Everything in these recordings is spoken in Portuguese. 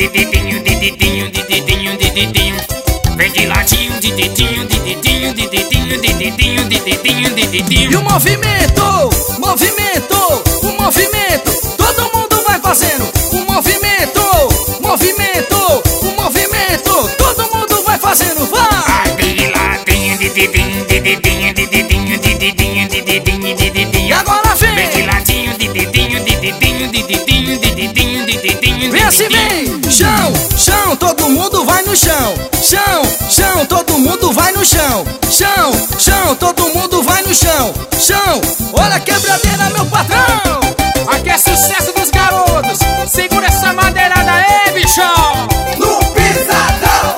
dedinho, dedinho, dedinho, dedinho. Vem de ladinho, de dedinho, de dedinho, de dedinho, de dedinho, de dedinho, de dedinho. E o movimento, movimento, o movimento, todo mundo vai fazendo. O movimento, movimento, o movimento, todo mundo vai fazendo. Vai! De ladinho, de dedinho, de dedinho, de dedinho, de dedinho, de dedinho, de dedinho. E agora vem! Vem de ladinho, de dedinho, de dedinho, de dedinho, de dedinho, de dedinho. Vem assim, vem! Chão, chão, todo mundo vai no chão. Chão, chão, todo mundo vai no chão. Chão, chão, todo mundo vai no chão. Chão, olha a quebradeira, meu patrão. Aqui é sucesso dos garotos. Segura essa madeirada aí, bichão. No pisadão.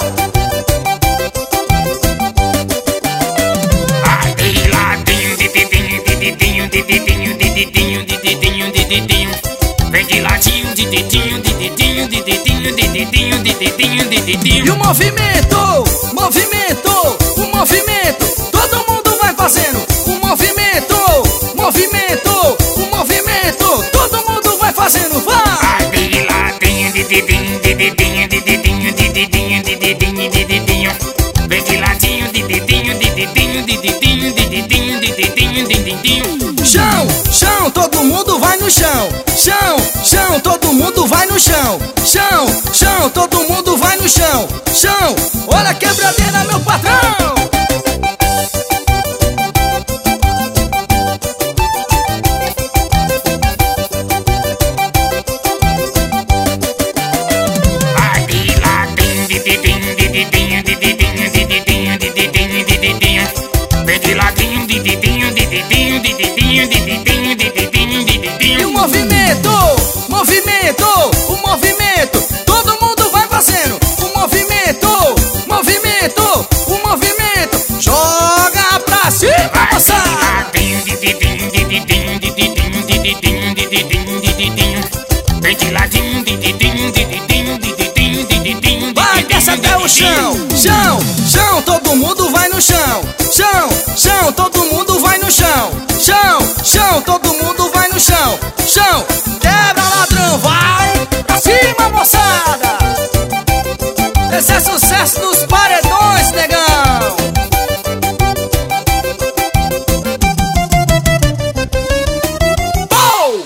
De ladinho, de dedinho, de dedinho, de dedinho, de dedinho, de dedinho, de dedinho. Vem de ladinho, de dedinho, de dedinho, de dedinho, de dedinho, de dedinho, de dedinho. E o movimento, movimento, o movimento, todo mundo vai fazendo. O movimento, movimento, o movimento, todo mundo vai fazendo. Vai! De ladinho, de dedinho, de dedinho, de dedinho, de dedinho, de dedinho, de dedinho. Vem de ladinho, de dedinho, de dedinho, de dedinho, de dedinho, de dedinho, de dedinho. Chão, chão, todo mundo vai no chão. Chão, chão, todo mundo vai no chão. Chão, chão, todo mundo vai no chão. Chão, olha a quebradeira, meu patrão. De ladinho, de dedinho, de dedinho, de dedinho, de dedinho, de dedinho, de dedinho. Vem de ladinho, de dedinho, de dedinho, de dedinho, de dedinho, de dedinho, de dedinho. E o movimento, movimento, o movimento, todo mundo vai fazendo. O movimento, movimento, o movimento, joga pra cima, moçada. De dedinho, de dedinho, de dedinho, de dedinho, de dedinho, de dedinho. Vem de ladinho, de dedinho, de dedinho, de dedinho, de dedinho, de Vai, desce até o chão. Chão, chão, todo mundo vai no chão.